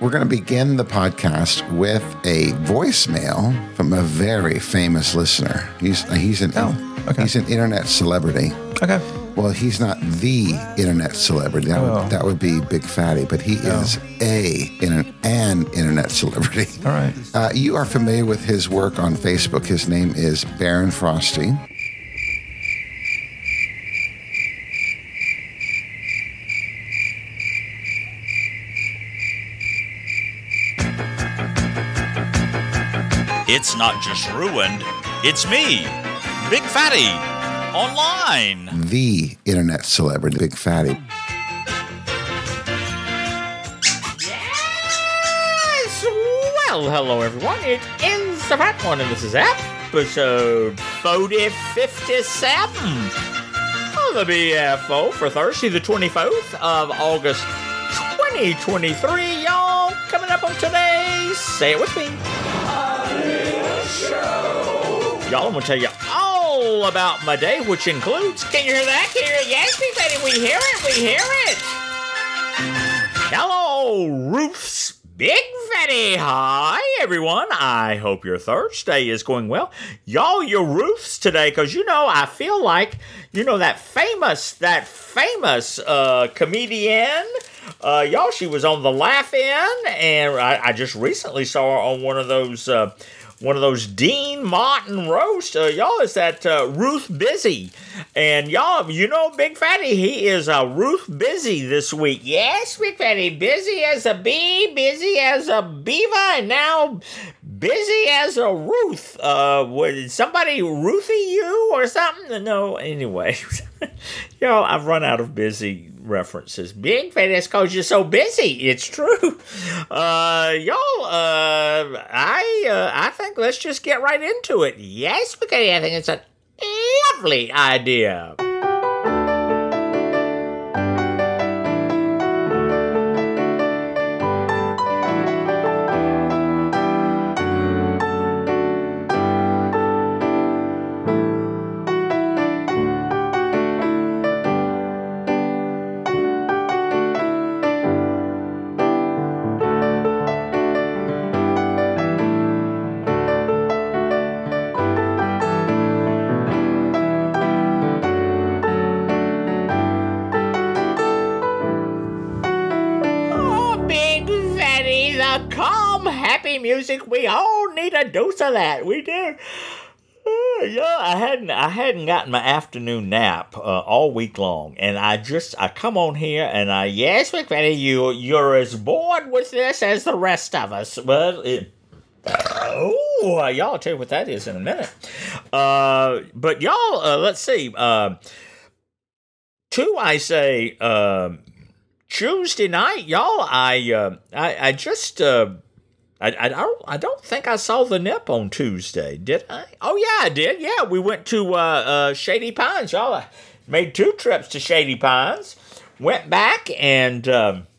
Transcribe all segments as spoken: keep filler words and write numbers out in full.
we're going to begin the podcast with a voicemail from a very famous listener. He's he's an Oh, okay. he's an internet celebrity. Okay. Well, he's not the internet celebrity. That Oh. would that would be Big Fatty, but he Oh. is a in an internet celebrity. All right. Uh, you are familiar with his work on Facebook. His name is Baron Frosty. It's not just ruined, it's me, Big Fatty, online. The internet celebrity, Big Fatty. Yes! Well, hello everyone. It is the Fat One, and this is episode forty fifty-seven of the B F O for Thursday, the twenty-fourth of August, twenty twenty-three. Y'all, coming up on today's Say It With Me Show. Y'all, I'm going to tell you all about my day, which includes, can you hear that? Can you hear it? Yes, Big Fatty, we hear it, we hear it. Hello, Ruth's Big Fatty. Hi, everyone. I hope your Thursday is going well. Y'all, your Ruths today, because, you know, I feel like, you know, that famous, that famous uh, comedian, uh, y'all, she was on The Laugh-In, and I, I just recently saw her on one of those, uh, one of those Dean Martin roast. Uh, y'all, is that uh, Ruth Busy. And y'all, you know Big Fatty, he is uh, Ruth Busy this week. Yes, Big Fatty, busy as a bee, busy as a beaver, and now busy as a Ruth. Uh, would somebody Ruthie you or something? No, anyway. Y'all, I've run out of busy references. Big Fatty, that's because you're so busy. It's true. Uh, y'all, uh, I, uh, I think let's just get right into it. Yes, Big Fatty, I think it's a lovely idea. Calm, happy music. We all need a dose of that. We do. Uh, yeah, I hadn't, I hadn't gotten my afternoon nap uh, all week long, and I just, I come on here and I, yes, Big Fatty, you, you're as bored with this as the rest of us. Well, it, oh, y'all, I'll tell you what that is in a minute. Uh, but y'all, uh, let's see. Uh, two, I say. Uh, Tuesday night, y'all, I uh, I, I just, uh, I, I, don't, I don't think I saw the Nip on Tuesday, did I? Oh, yeah, I did. Yeah, we went to uh, uh, Shady Pines, y'all. I made two trips to Shady Pines, went back, and um,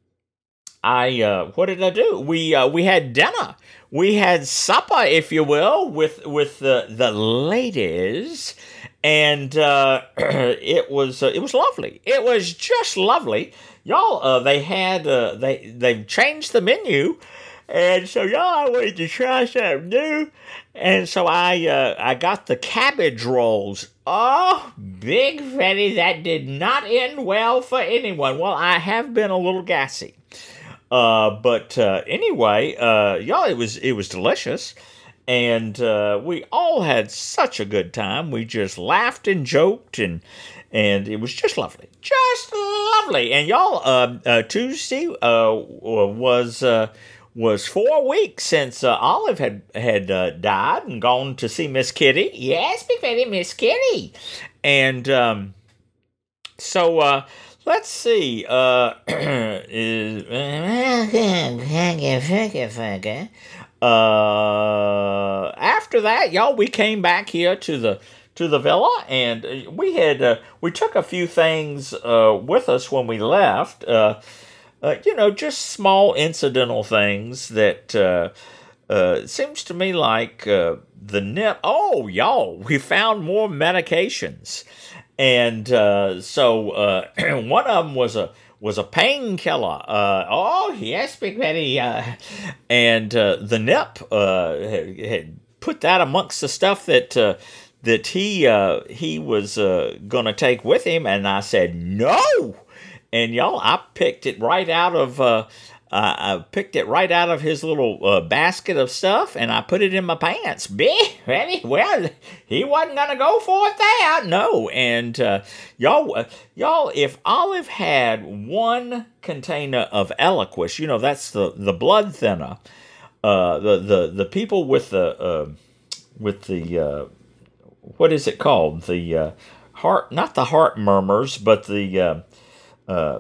I, uh, what did I do? We uh, we had dinner. We had supper, if you will, with, with the, the ladies, and uh, it was uh, it was lovely. It was just lovely. Y'all, uh, they had, uh, they, they've changed the menu, and so y'all, I wanted to try something new, and so I, uh, I got the cabbage rolls. Oh, Big Fatty, that did not end well for anyone. Well, I have been a little gassy, uh, but, uh, anyway, uh, y'all, it was, it was delicious, and, uh, we all had such a good time. We just laughed and joked, and, and it was just lovely. Just lovely. And y'all, uh, uh, Tuesday uh, was uh, was four weeks since uh, Olive had had uh, died and gone to see Miss Kitty. Yes, Big Fatty, Miss Kitty. And um, so uh, let's see. Uh, is, uh, after that, y'all, we came back here to the. to the villa, and we had uh, we took a few things uh, with us when we left. Uh, uh, you know, just small incidental things that uh, uh, seems to me like uh, the nip. Oh, y'all, we found more medications, and uh, so uh, one of them was a was a painkiller. Uh, oh, yes, Big Betty. Uh, and uh, the Nip uh, had, had put that amongst the stuff that uh, that he uh, he was uh, going to take with him. And I said, no. And y'all, I picked it right out of... Uh, Uh, I picked it right out of his little uh, basket of stuff, and I put it in my pants. Ready? Well, he wasn't gonna go for it there, no. And uh, y'all, uh, y'all, if Olive had one container of Eliquis, you know that's the, the blood thinner. Uh, the the the people with the uh, with the uh, what is it called? The uh, heart, not the heart murmurs, but the uh, uh,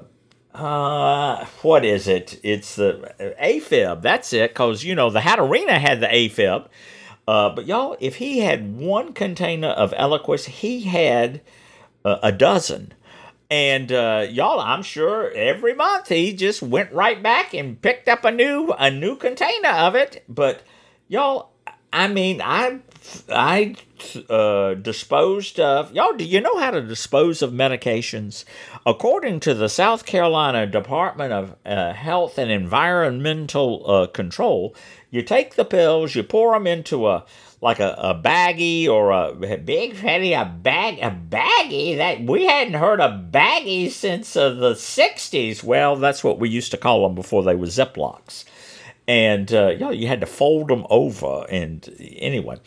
Uh, what is it? It's the AFib. That's it. Cause you know the Hatterena had the AFib. Uh, but y'all, if he had one container of Eliquis, he had uh, a dozen. And uh, y'all, I'm sure every month he just went right back and picked up a new a new container of it. But y'all, I mean, I I uh, disposed of y'all. Do you know how to dispose of medications? According to the South Carolina Department of uh, Health and Environmental uh, Control, you take the pills, you pour them into a like a, a baggie or a big fatty a bag a baggie that we hadn't heard of baggies since uh, the sixties. Well, that's what we used to call them before they were Ziplocs. And uh, you know, you had to fold them over. And anyway,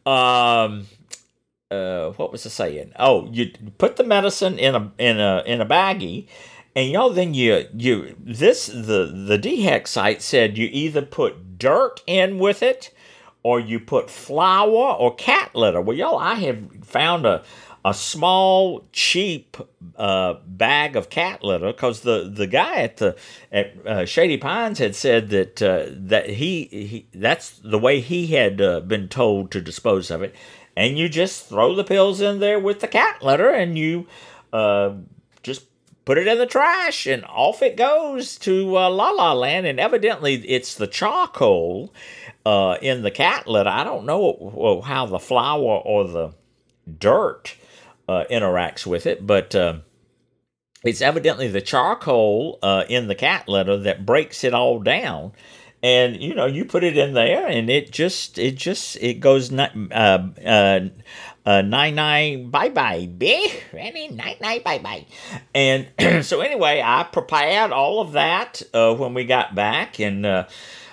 um, uh, what was I saying? Oh, you put the medicine in a in a in a baggie, and y'all then you you this the the D H E C site said you either put dirt in with it, or you put flour or cat litter. Well, y'all, I have found a a small, cheap uh, bag of cat litter because the, the guy at the at uh, Shady Pines had said that uh, that he, he that's the way he had uh, been told to dispose of it, and you just throw the pills in there with the cat litter, and you uh, just put it in the trash, and off it goes to uh, La La Land. And evidently, it's the charcoal uh, in the cat litter. I don't know how the flour or the dirt Uh, interacts with it, but uh, it's evidently the charcoal uh, in the cat litter that breaks it all down. And you know, you put it in there, and it just, it just, it goes uh, uh, uh, nine nine bye bye, be ready nine nine bye bye. And so anyway, I prepared all of that uh, when we got back, and uh,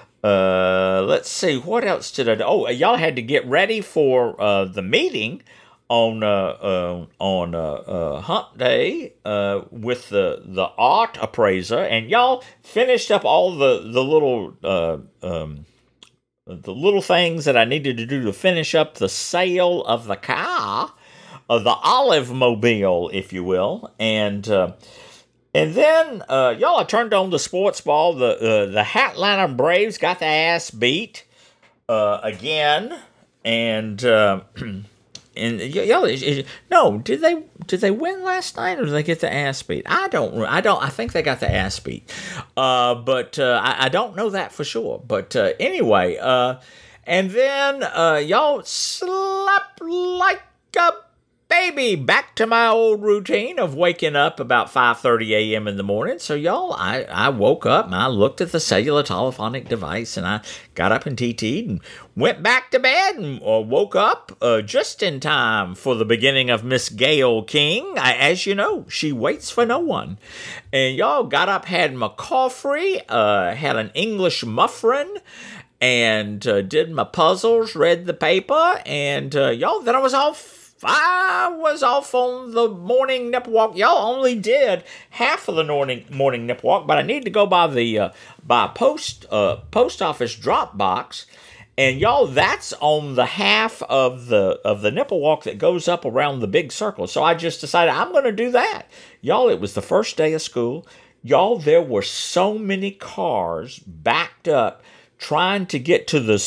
uh, let's see, what else did I do? Oh, y'all had to get ready for uh, the meeting on uh, uh, on uh, uh, Hump Day uh, with the the art appraiser, and y'all finished up all the the little uh, um, the little things that I needed to do to finish up the sale of the car, of the Olive Mobile, if you will, and uh, and then uh, y'all, I turned on the sports ball. The uh, the Atlanta Braves got their ass beat uh, again, and. Uh, And y'all, no, did they did they win last night, or did they get the ass beat? I don't, I don't, I think they got the ass beat, uh, but uh, I, I don't know that for sure. But uh, anyway, uh, and then uh, y'all slept like a baby. Back to my old routine of waking up about five thirty a.m. in the morning. So y'all, I, I woke up and I looked at the cellular telephonic device, and I got up and T T'd and went back to bed, and uh, woke up uh, just in time for the beginning of Miss Gayle King. I, as you know, she waits for no one. And y'all got up, had my coffee, uh, had an English muffin, and uh, did my puzzles, read the paper, and uh, y'all, then I was off. I was off on the morning nip walk. Y'all only did half of the morning morning nip walk, but I need to go by the uh, by post uh, post office drop box, and y'all, that's on the half of the of the nipple walk that goes up around the big circle. So I just decided I'm going to do that. Y'all, it was the first day of school. Y'all, there were so many cars backed up trying to get to the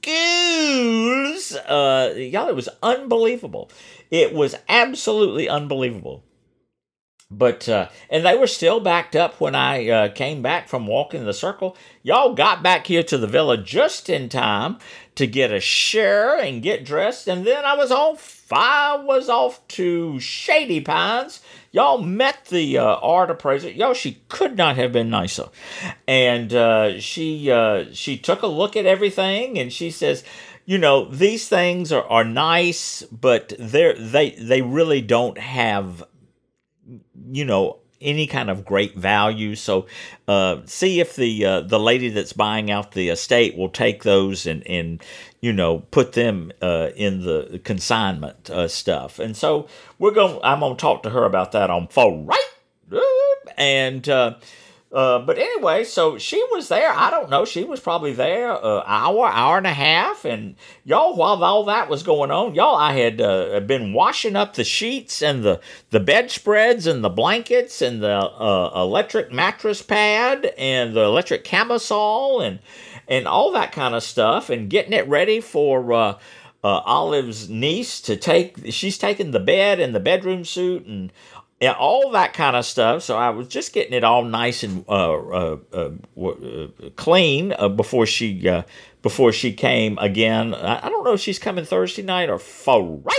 schools. Uh, y'all, it was unbelievable. It was absolutely unbelievable. But, uh, and they were still backed up when I uh, came back from walking the circle. Y'all got back here to the villa just in time to get a shower and get dressed, and then I was off I was off to Shady Pines. Y'all met the uh, art appraiser. Y'all, she could not have been nicer. And uh, she uh, she took a look at everything, and she says, you know, these things are, are nice, but they're, they they really don't have, you know, any kind of great value. So uh, see if the uh, the lady that's buying out the estate will take those and, and you know, put them uh, in the consignment uh, stuff. And so we're going. I'm going to talk to her about that on phone, right? And uh, uh, but anyway, so she was there. I don't know. She was probably there an uh, hour, hour and a half. And y'all, while all that was going on, y'all, I had uh, been washing up the sheets and the, the bedspreads and the blankets and the uh, electric mattress pad and the electric camisole and and all that kind of stuff, and getting it ready for uh, uh, Olive's niece to take. She's taking the bed and the bedroom suit and. Yeah, all that kind of stuff. So I was just getting it all nice and uh, uh, uh, uh, clean uh, before she uh, before she came again. I, I don't know if she's coming Thursday night or Friday.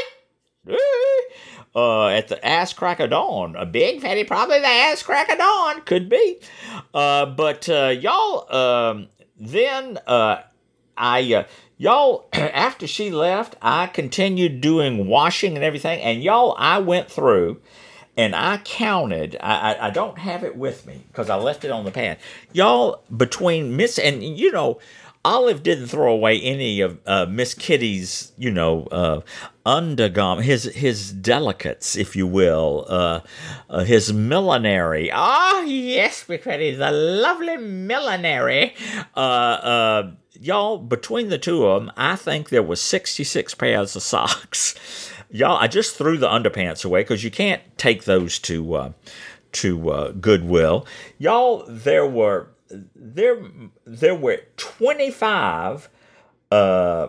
Uh, at the ass crack of dawn. A big fatty, probably the ass crack of dawn. Could be. Uh, but uh, y'all, um, then uh, I. Uh, Y'all, after she left, I continued doing washing and everything. And y'all, I went through. And I counted, I, I, I don't have it with me because I left it on the pad. Y'all, between Miss, and you know, Olive didn't throw away any of uh, Miss Kitty's, you know, uh, undergarment, his his delicates, if you will, uh, uh, his millinery. Ah, yes, Big Fatty, the lovely millinery. Uh, uh, y'all, between the two of them, I think there was sixty-six pairs of socks. Y'all, I just threw the underpants away because you can't take those to uh, to uh, Goodwill. Y'all, there were there there were twenty-five uh,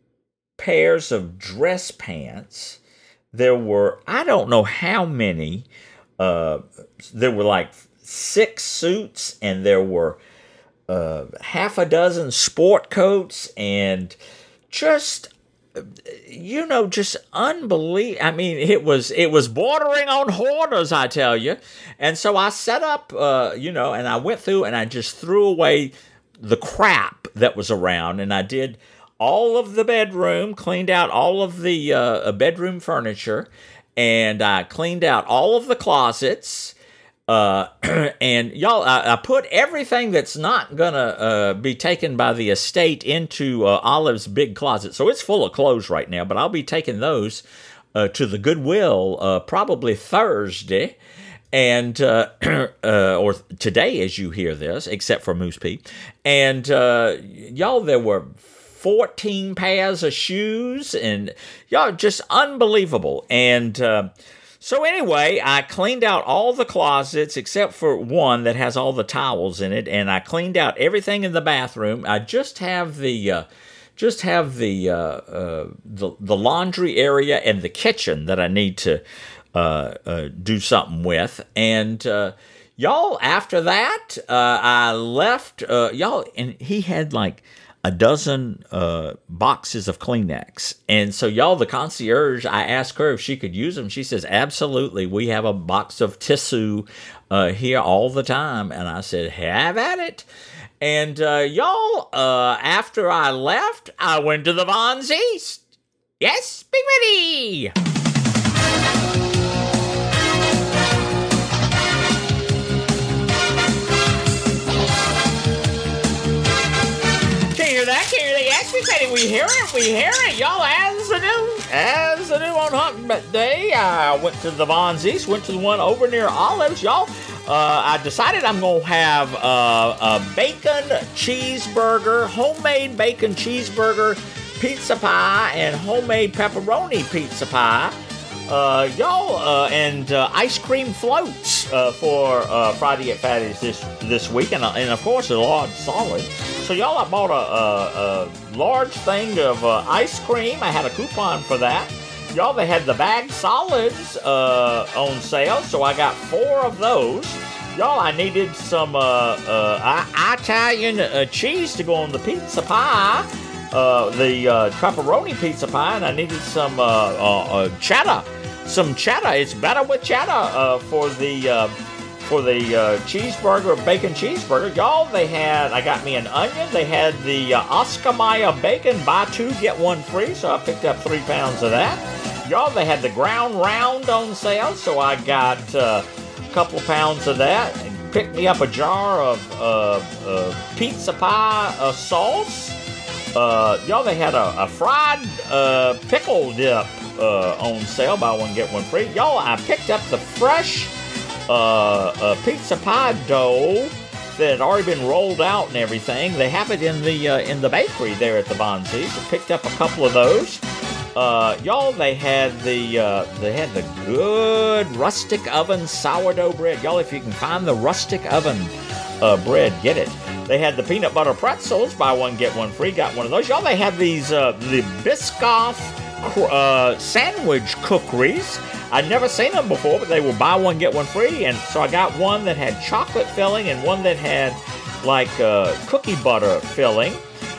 pairs of dress pants. There were I don't know how many. Uh, there were like six suits, and there were uh, half a dozen sport coats, and just. You know, just unbelievable. I mean, it was it was bordering on hoarders, I tell you. And so I set up, uh, you know, and I went through and I just threw away the crap that was around. And I did all of the bedroom, cleaned out all of the uh, bedroom furniture, and I cleaned out all of the closets. Uh, and y'all, I, I put everything that's not gonna uh, be taken by the estate into uh, Olive's big closet. So it's full of clothes right now, but I'll be taking those uh, to the Goodwill uh, probably Thursday, and uh, uh, or today as you hear this, except for Moose Pete. And uh, y'all, there were fourteen pairs of shoes, and y'all, just unbelievable. And uh, So anyway, I cleaned out all the closets except for one that has all the towels in it, and I cleaned out everything in the bathroom. I just have the uh, just have the, uh, uh, the the laundry area and the kitchen that I need to uh, uh, do something with. And uh, y'all, after that, uh, I left. Uh, y'all, and he had like a dozen uh, boxes of Kleenex. And so, y'all, the concierge, I asked her if she could use them. She says, absolutely. We have a box of tissue uh, here all the time. And I said, have at it. And, uh, y'all, uh, after I left, I went to the Vons East. Yes, be ready. We hear it, we hear it, y'all. As I do, as I do on Hunt Day, I went to the Vons East, went to the one over near Olives, y'all. Uh, I decided I'm gonna have uh, a bacon cheeseburger, homemade bacon cheeseburger, pizza pie, and homemade pepperoni pizza pie. Uh, y'all, uh, and uh, ice cream floats uh, for uh, Friday at Fatty's this this week, and, uh, and of course a large solid. So y'all, I bought a, a, a large thing of uh, ice cream. I had a coupon for that. Y'all, they had the bag solids uh, on sale, so I got four of those. Y'all, I needed some uh, uh, Italian uh, cheese to go on the pizza pie. uh, the uh, pepperoni pizza pie, and I needed some uh, uh, uh, cheddar. Some cheddar. It's better with cheddar uh, for the uh, for the uh, cheeseburger, bacon cheeseburger. Y'all, they had. I got me an onion. They had the uh, Oscar Mayer bacon, buy two get one free. So I picked up three pounds of that. Y'all, they had the ground round on sale, so I got uh, a couple of pounds of that. And picked me up a jar of uh, uh, pizza pie uh, sauce. Uh, y'all, they had a, a fried uh, pickle dip uh, on sale, buy one get one free. Y'all, I picked up the fresh uh, uh, pizza pie dough that had already been rolled out and everything. They have it in the uh, in the bakery there at the Von Z's. I picked up a couple of those. Uh, y'all, they had the uh, they had the good rustic oven sourdough bread. Y'all, if you can find the rustic oven uh, bread, get it. They had the peanut butter pretzels, buy one get one free. Got one of those. Y'all, they had these uh, the Biscoff uh, sandwich cookeries. I'd never seen them before, but they were buy one get one free, and so I got one that had chocolate filling and one that had like uh, cookie butter filling.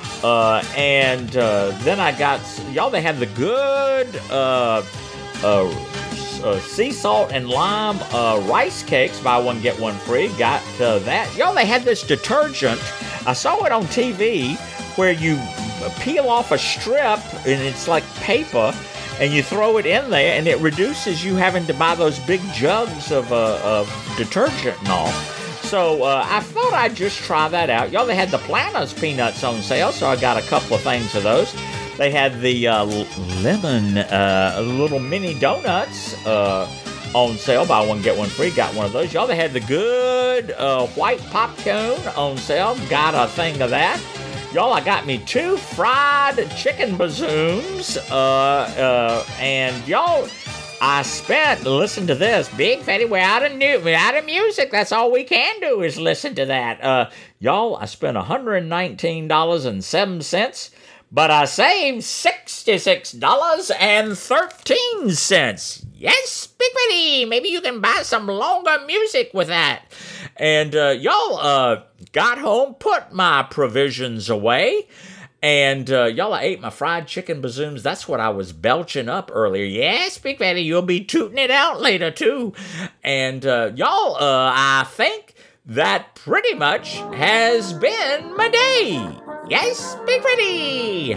Uh, and uh, then I got, y'all, they had the good uh, uh, uh, sea salt and lime uh, rice cakes, buy one, get one free. Got uh, that. Y'all, they had this detergent. I saw it on T V where you peel off a strip and it's like paper and you throw it in there and it reduces you having to buy those big jugs of, uh, of detergent and all. So uh, I thought I'd just try that out. Y'all, they had the Planters peanuts on sale, so I got a couple of things of those. They had the uh, lemon uh, little mini donuts uh, on sale. Buy one, get one free. Got one of those. Y'all, they had the good uh, white popcorn on sale. Got a thing of that. Y'all, I got me two fried chicken bazooms. Uh, uh, and y'all... I spent, listen to this, Big Fatty, we're out of, new, we're out of music. That's all we can do is listen to that. Uh, y'all, I spent one hundred nineteen dollars and seven cents, but I saved sixty-six dollars and thirteen cents. Yes, Big Fatty, maybe you can buy some longer music with that. And uh, y'all uh, got home, put my provisions away. And, uh, y'all, I ate my fried chicken bazooms. That's what I was belching up earlier. Yes, Big Fatty, you'll be tooting it out later, too. And, uh, y'all, uh, I think that pretty much has been my day. Yes, Big Fatty.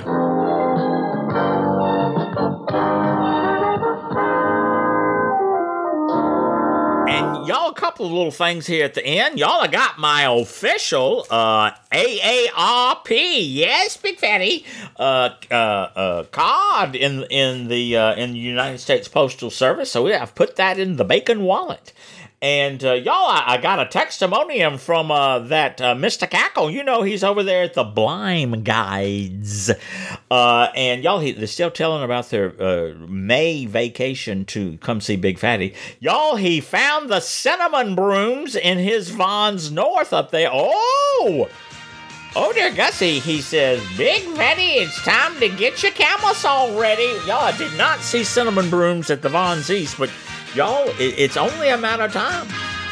And y'all, a couple of little things here at the end. Y'all, I got my official uh, A A R P, yes, Big Fatty, uh, uh, uh, card in in the uh, in the United States Postal Service. So yeah, I've put that in the bacon wallet. And, uh, y'all, I, I got a testimonium from uh, that uh, Mister Cackle. You know, he's over there at the Blime Guides. Uh, and, y'all, he, they're still telling about their uh, May vacation to come see Big Fatty. Y'all, he found the cinnamon brooms in his Vons North up there. Oh! Oh, dear Gussie, he says, Big Fatty, it's time to get your camisole ready. Y'all, I did not see cinnamon brooms at the Vons East, but... Y'all, it's only a matter of time.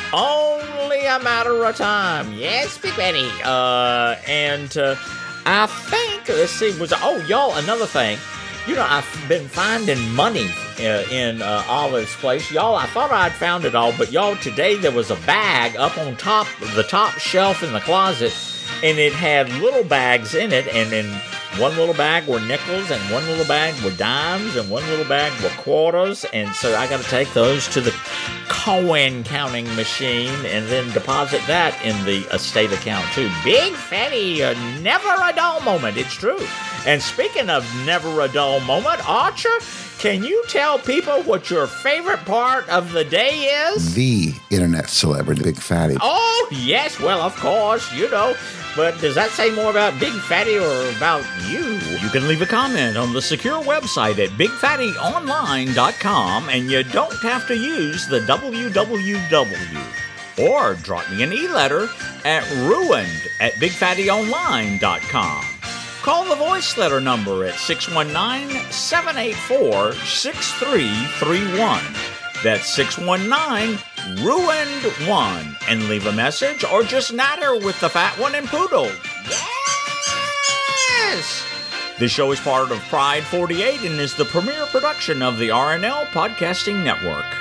Only a matter of time. Yes, Big Fatty. Uh, and uh, I think, let's see, was, oh, y'all, another thing. You know, I've been finding money uh, in uh, Olive's place. Y'all, I thought I'd found it all, but y'all, today there was a bag up on top, the top shelf in the closet, and it had little bags in it, and in one little bag were nickels, and one little bag were dimes, and one little bag were quarters, and so I got to take those to the coin counting machine and then deposit that in the estate account, too. Big Fatty, uh, never a dull moment, it's true. And speaking of never a dull moment, Archer, can you tell people what your favorite part of the day is? The internet celebrity, Big Fatty. Oh, yes, well, of course, you know. But does that say more about Big Fatty or about you? You can leave a comment on the secure website at big fatty online dot com, and you don't have to use the w w w. Or drop me an e-letter at ruined at big fatty online dot com. Call the voice letter number at six one nine, seven eight four, six three three one. That's six one nine, ruined one, and leave a message or just natter with the fat one and poodle. Yes! This show is part of Pride forty-eight and is the premier production of the R N L Podcasting Network.